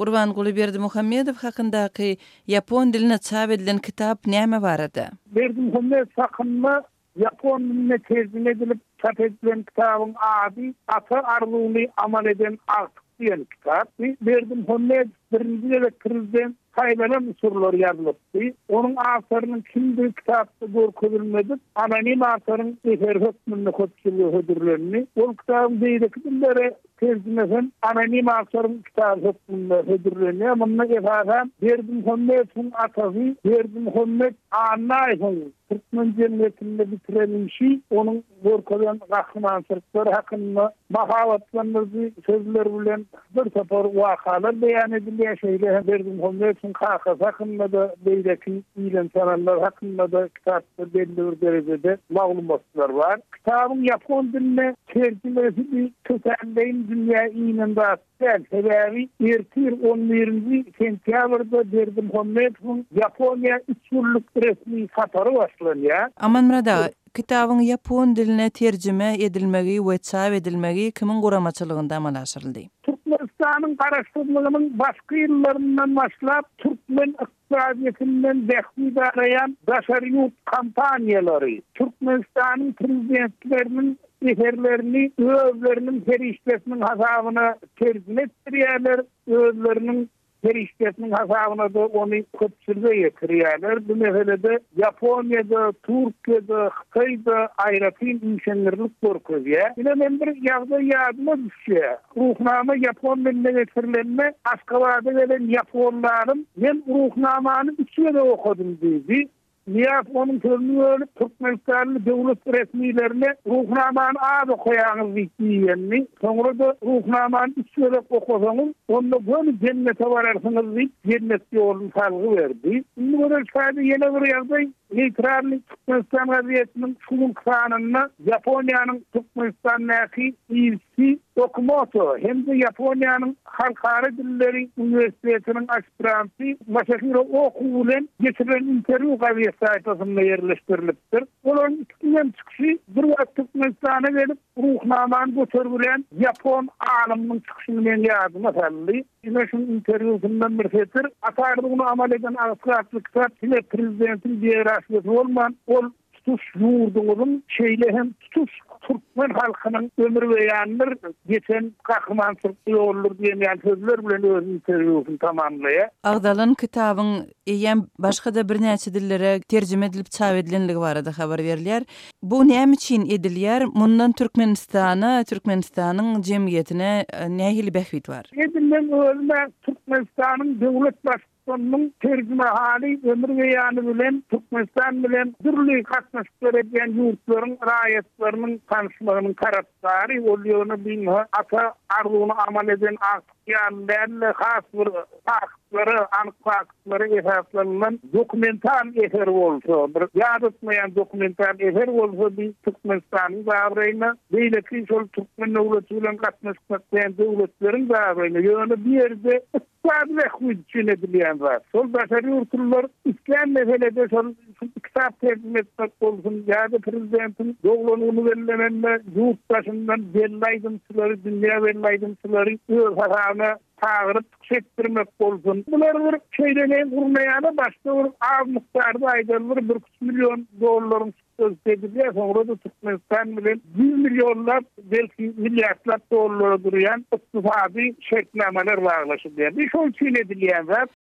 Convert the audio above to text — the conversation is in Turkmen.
Gurbanguly Berdimuhammedow hakyndaky Yapon diline çap edilen kitap näme barada? Berdimuhammedow hakynda Yapon diline terjime edilip çap edilen kitabın ady Ata arzuny amal eden artık diýen kitap. Berdimuhammedow birinji prezident saylanan usullar yazılıpdy. Onun asarynyň kimdir kitapda görkezilmedi. Anonim asaryň efer hökmünde köpçüliği hödürlerini. O kitabın beýlekinde terjimeden anonim asaryň kitap hökmünde hödürlerini. Munna efadan Berdimuhammedowyň atasy Berdimuhammed Anaýew Türkmen cemiyetinde bitirilmişi, onun görkezlen gahrymançylyklary hakynda mahabatlanmyzy sözler bilen bir tapar wakalar beýan edilýär şeýle Berdimuhammedowyň kakasy hakynda da beýleki bilen sananlar hakynda da kitapda belli bir derejede maglumatlar var. Kitabın Yapon diline terjimesi kökenleyin dünya ýynynda sebebi ertir 11. sentýabrda Berdimuhammedowyň Yaponiýa 3 ýyllyk resmi satary başlanýar. Aman Murada, kitabın Yapon diline terjime edilmegi we çap edilmegi kimin guramaçylygynda amal aşyryldy? Türkmenistanyň garaşdyrmagynyň başga ýyllaryndan başlap Türkmen iqtisadiýatynyň bähmi barayan daşary kampaniýalary, Türkmenistanyň prezidentleriniň eferlerini özlerinin feriştesinin hasabyna tercüme etdirýärler, özlerinin feriştesinin hasabyna da onu köpçülüge ýetirýärler. Bu meselede Japoniýada, Türkiýede, Hytaýda aýratyn inşenlerlik görkezýär. Ine men bir ýagdaý ýadyma düşýär. Ruhnama Japon diline getirilenme Aşgabatda gelen Japonlaryň men ruhnamany üçüňe okudum diýdi. Niyat onun sözünü Türkmenistanlı devlet resmilerine ruhnamanı adı koyağınız diýenni. Sonra da ruhnamanı içeri okusanız, onda böyle cennete vararsınız deyip cennet yolunu salgı verdi. Şimdi böyle sadece yine bir ýagdaý neytrallik Türkmenistan gazetinin şunun kanununa Japoniýanyň Türkmenistan'daki ilki Dokumoto hem de Japoniýanyň halkara dilleri üniversitetinin aspiranty Masahiro Okuw bilen geçirilen interview gazetesi sayfasında yerleştirilipdir. Olaryň ikinden çykyşy bir wagt Türkmenistana gelip ruhnamany götürülen Japon alymynyň çykyşyny men ýadyma saldy. Ine şu interwewsundan bir setir Ata arzuny amal eden askatlyk kitap ile prezidentin diýerasy bolman ol tutuş yurdumuzun şeýle hem tutuş Türkmen halkynyň ömür beýanyny geçen gahrymançylyk olur diýen sözler bilen öz interwewsyny tamamlaýar. Agdalan kitabyň eýem başga da bir näçe dillere terjime edilip çap edilenligi barada habar berilýär. Bu näme üçin edilýär? Mundan Türkmenistanyň jemgyýetine nähili behwit bar? Edilen ölme Türkmenistanyň döwlet başçysynyň terjime hali ömür beýany bilen Türkmenistan bilen türlü gatnaşyk berýän ýurtlaryň raýatlarynyň tanışmagynyň tarapdary bolýany bilme Ata arzuny amal eden ýanlarly has bir faktları, faktları esaslanan dokumental eser bolsa, bir ýadatmaýan dokumental eser bolsa bir Türkmenistanyň baýryna beýleki şol Türkmen döwleti bilen gatnaşykdan döwletleriň baýryna ýöne bir ýerde sadly hüjjün edilýän bar. Şol daşary ýurtlar islam meselede şol kitap terjime etmek bolsun, ýa-da prezidentin doglanuny bellemende ýurtdaşyndan bellaýdymçylary, dünýä bellaýdymçylary öz hasabyna tağırıp tükettirmek bolsun. Bular bir şeyden gurmaýany başga bir az miktarda aýdylýar $1 milyon söz edilýär. Sonra da Türkmenistan bilen 100 milyonlap, belki milyarlap dollara durýan ykdysady şeklamalar baglaşyp berdi. Şol üçin edilýär.